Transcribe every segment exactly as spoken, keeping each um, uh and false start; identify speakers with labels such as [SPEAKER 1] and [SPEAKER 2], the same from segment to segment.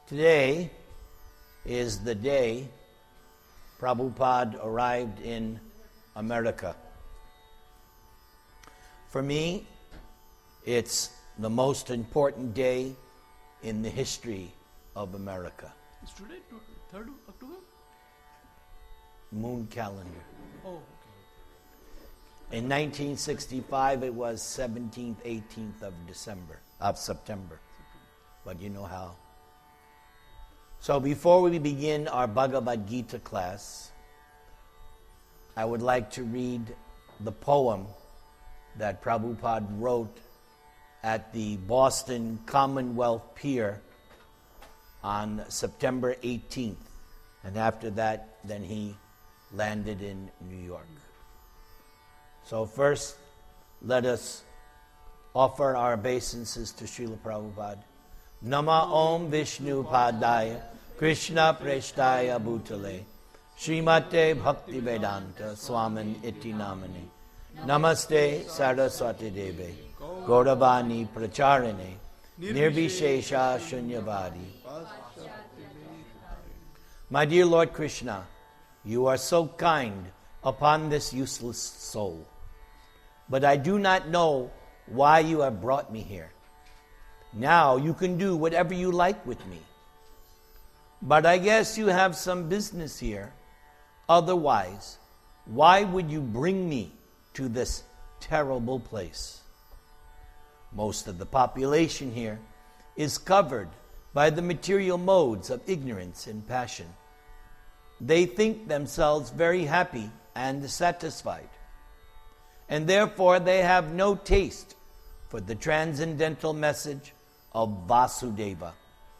[SPEAKER 1] Today is the day Prabhupada arrived in America. For me, it's the most important day in the history of America.
[SPEAKER 2] Is today third of October?
[SPEAKER 1] Moon calendar.
[SPEAKER 2] Oh, okay.
[SPEAKER 1] In nineteen sixty-five, it was seventeenth, eighteenth of December, of September. But you know how. So before we begin our Bhagavad Gita class, I would like to read the poem that Prabhupada wrote at the Boston Commonwealth Pier on September eighteenth. And after that, then he landed in New York. So first, let us offer our obeisances to Srila Prabhupada. Nama Om Vishnu Padaya Krishna Preshtaya Bhutale Srimate Bhakti Vedanta Swamin Iti Namane Namaste Saraswati Deve Gauravani Pracharine Nirvishesha Shunyavadi. My dear Lord Krishna, you are so kind upon this useless soul, but I do not know why you have brought me here. Now you can do whatever you like with me. But I guess you have some business here. Otherwise, why would you bring me to this terrible place? Most of the population here is covered by the material modes of ignorance and passion. They think themselves very happy and satisfied, and therefore they have no taste for the transcendental message of Vasudeva.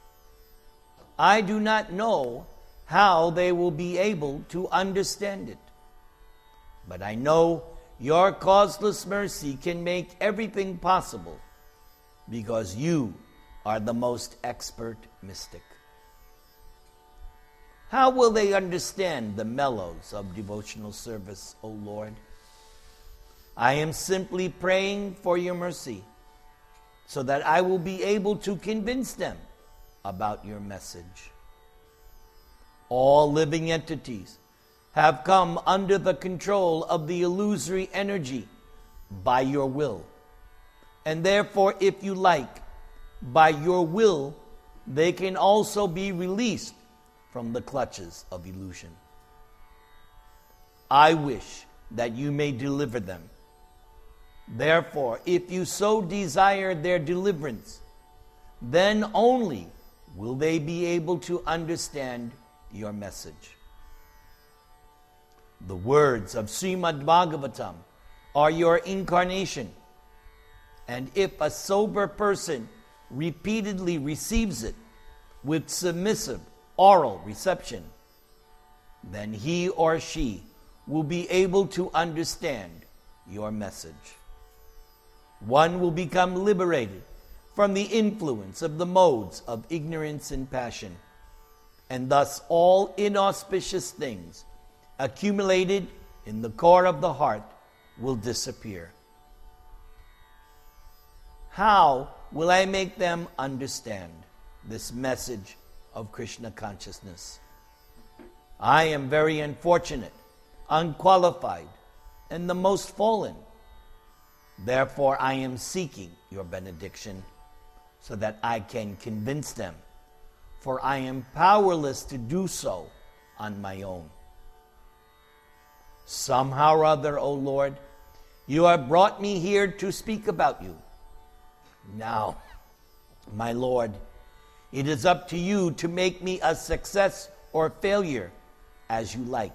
[SPEAKER 1] I do not know how they will be able to understand it, but I know your causeless mercy can make everything possible because you are the most expert mystic. How will they understand the mellows of devotional service, O Lord? I am simply praying for your mercy so that I will be able to convince them about your message. All living entities have come under the control of the illusory energy by your will. And therefore, if you like, by your will, they can also be released from the clutches of illusion. I wish that you may deliver them. Therefore, if you so desire their deliverance, then only will they be able to understand your message. The words of Srimad Bhagavatam are your incarnation, and if a sober person repeatedly receives it with submissive oral reception, then he or she will be able to understand your message. One will become liberated from the influence of the modes of ignorance and passion, and thus all inauspicious things accumulated in the core of the heart will disappear. How will I make them understand this message of Krishna consciousness? I am very unfortunate, unqualified, and the most fallen. Therefore, I am seeking your benediction so that I can convince them, for I am powerless to do so on my own. Somehow or other, O Lord, you have brought me here to speak about you. Now, my Lord, it is up to you to make me a success or failure as you like.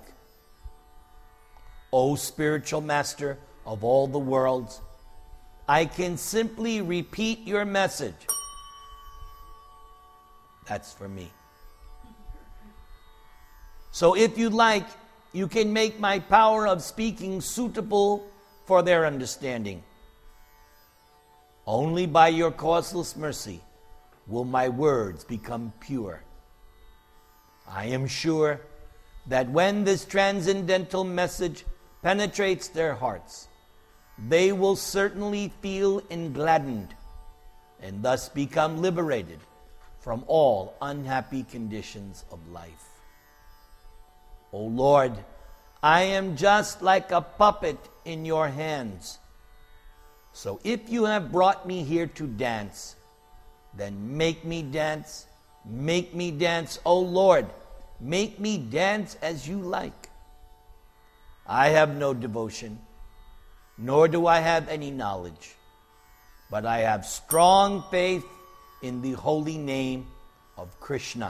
[SPEAKER 1] O spiritual master of all the worlds, I can simply repeat your message. That's for me. So if you like, you can make my power of speaking suitable for their understanding. Only by your causeless mercy will my words become pure. I am sure that when this transcendental message penetrates their hearts, they will certainly feel engladdened and thus become liberated from all unhappy conditions of life. O Lord, I am just like a puppet in your hands. So if you have brought me here to dance, then make me dance, make me dance, O Lord, make me dance as you like. I have no devotion, nor do I have any knowledge, but I have strong faith in the holy name of Krishna.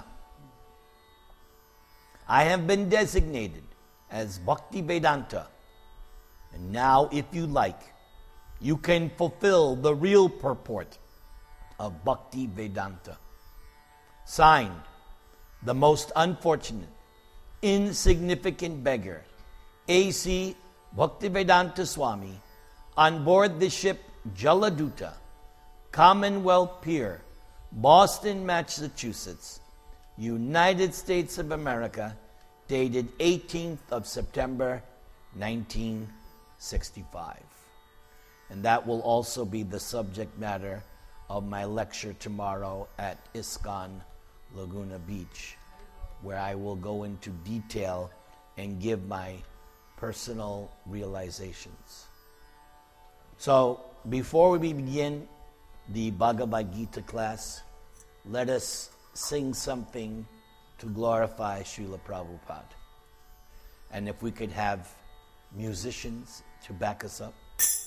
[SPEAKER 1] I have been designated as Bhakti Vedanta, and now, if you like, you can fulfill the real purport of Bhakti Vedanta. Signed, the most unfortunate, insignificant beggar, A C Bhaktivedanta Swami, on board the ship Jaladuta, Commonwealth Pier, Boston, Massachusetts, United States of America, dated eighteenth of September, nineteen sixty-five. And that will also be the subject matter of my lecture tomorrow at ISKCON Laguna Beach, where I will go into detail and give my personal realizations. So, before we begin the Bhagavad Gita class, let us sing something to glorify Srila Prabhupada. And if we could have musicians to back us up.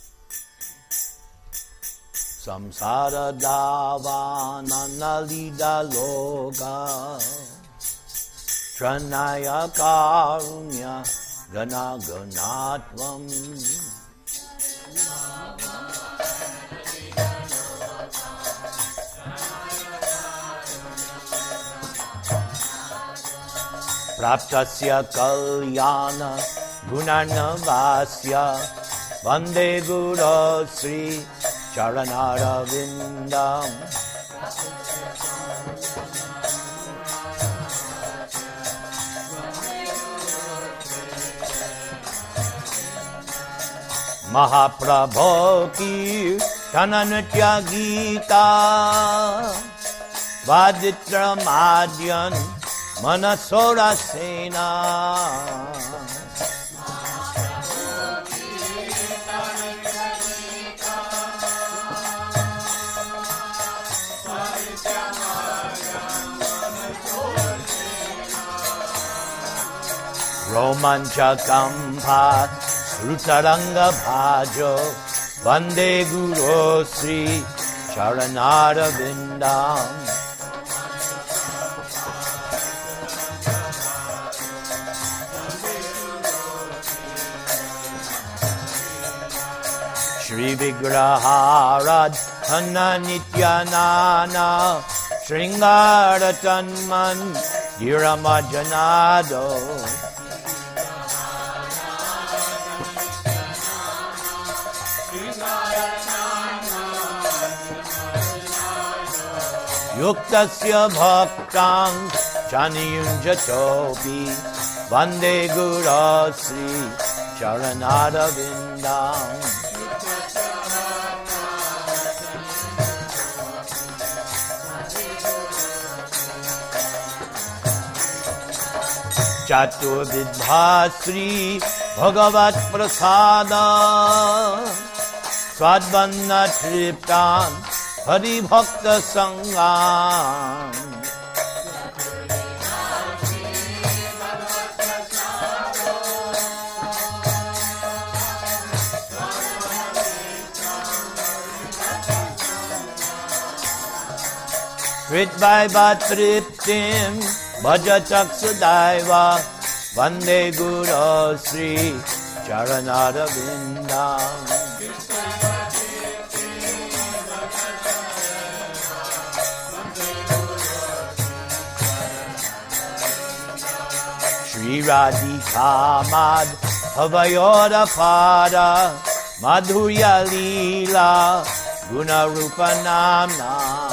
[SPEAKER 1] Samsara dava nanalida loga Tranaya karunya gana ganatvam Praptasya kalyana gunarnavasya Vande Guru Sri Charanaravindam Mahaprabhu ki Tananatya Gita Vaditra Madhyan Manasora Sena Romanchakampa Srutaranga Bhajo Vande Guru Sri Charanaravindam Shri Vigraharad Anna Nityanana Sringaratanman Giramajanado Yuktasya bhaktang chaniyunjatopi Vande Guru Sri Charanaravindam Chaturvidha Sri Bhagavat Prasada Swadvanna Triptan Hari Bhakta Sangam Ritvaiva Triptim Bhajatak Sudaiva Vande Guru Sri Charanaravindam Shri Radhika Mad Havayoda Pada Madhurya Leela Guna Rupa Namna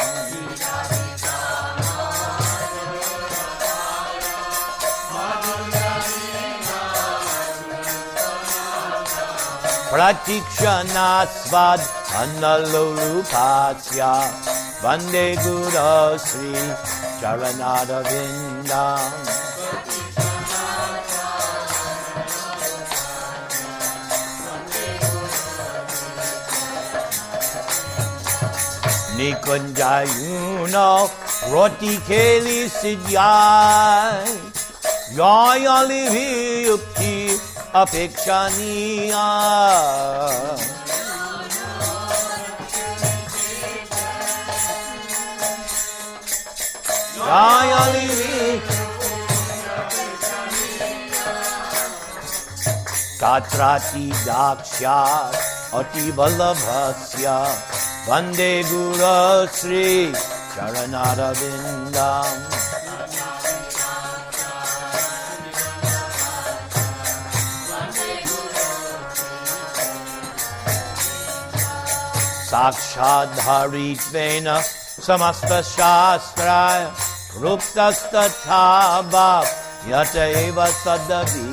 [SPEAKER 1] Pratikshana Svad Annalolupasya Vande Guru Sri Charanarvindam. Nikunjayuno Roti Keli Siddhyai Jaya Livi Yukti Apekshaniya Jaya Livi Katrati Daksha Ati Vallabhasya Vande Guru Sri Charanarvindam. Sakshadharitvena Samasta Shastraya Ruktastatha Bhav Yataiva Sadavi.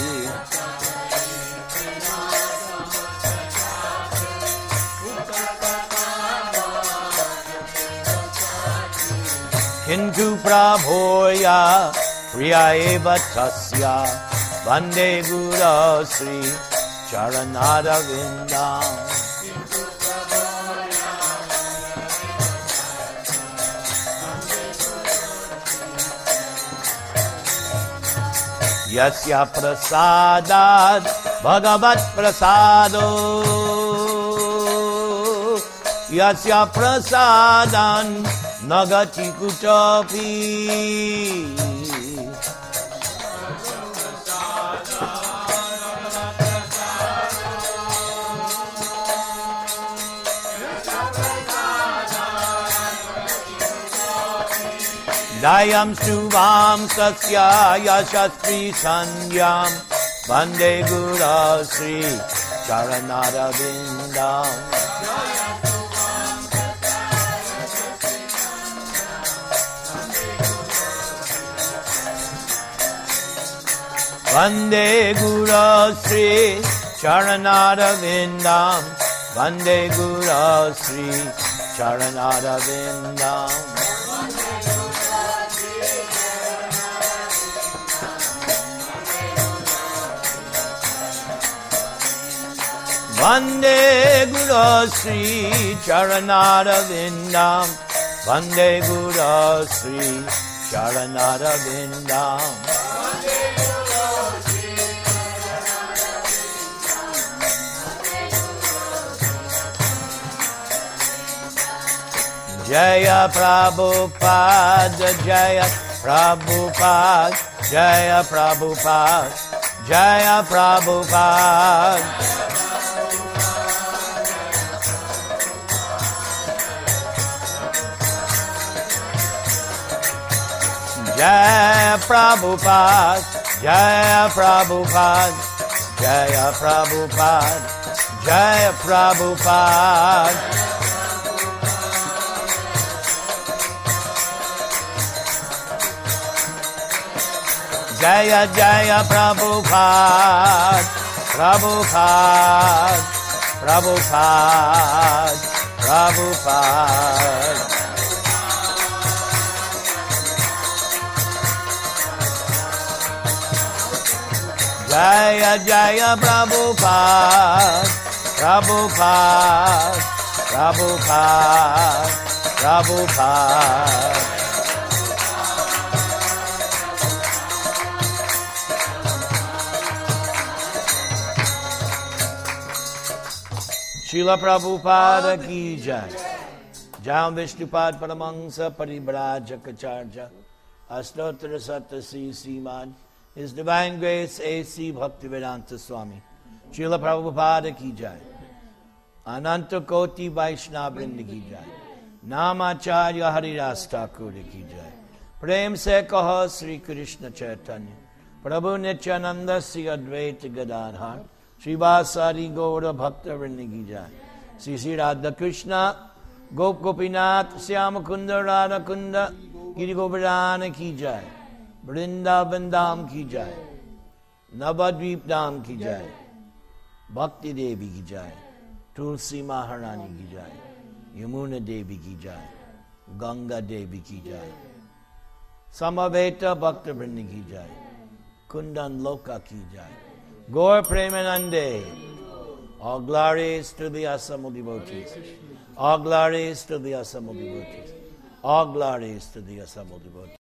[SPEAKER 1] Kintu Prabhoya Priya Eva Tasya Vande Guru Sri Charanarvindam. Yasya Prasadad Bhagavat Prasado Yasya Prasadan Nagati Kuchapi. Dayam Subham Sasya Yashastri Sanyam Vande Guru Sri Charanarvindam. Vande Guru Sri Charanarvindam. Vande Guru Sri Charanarvindam. Vande Guru Sri Charanarvindam. Vande Guru Sri Charanarvindam. Jaya Prabhupada, Jaya Prabhupada, Jaya Prabhupada, Jaya Prabhupada. Jaya Prabhupada, Jaya Prabhupada, Jaya Prabhupada, Jaya Prabhupada. Jaya Jaya Prabhupada, Prabhupada, Prabhupada, Prabhupada. Jaya Jaya Prabhupada, Prabhupada, Prabhupada, Prabhupada. Srila Prabhupada ki jai. Jai Vishnupad Paramahansa Parivrajacharya Astotra Sattasi Srimad His Divine Grace A C Bhaktivedanta Swami Srila Prabhupada ki jai. Ananta Koti Vaishnavrinda ki jai. Namacharya Haridas Thakur ki jai. Prem se kaha Sri Krishna Chaitanya Prabhu Nityananda Sri Advaita Gadadhar Srivasari Gaura Bhakta Vrinda Jai. Sri Sri Radha Krishna Gop Gopinath Syama Kunda Radha Kunda Giri Govardhana Ki Jai. Vrindavan Dham Ki Jai. Navadvip Dham Ki Jai. Bhakti Devi Ki Jai. Tulsi Maharani Ki Jai. Yamuna Devi Ki Jai. Ganga Devi ki jai. Samaveta Bhakta Vrinda ki jai. Kundan Loka ki jai. Gaur Premanande. All glories to the Asamo devotees. All glories to the Asamo devotees. All glories to the Asamo devotees.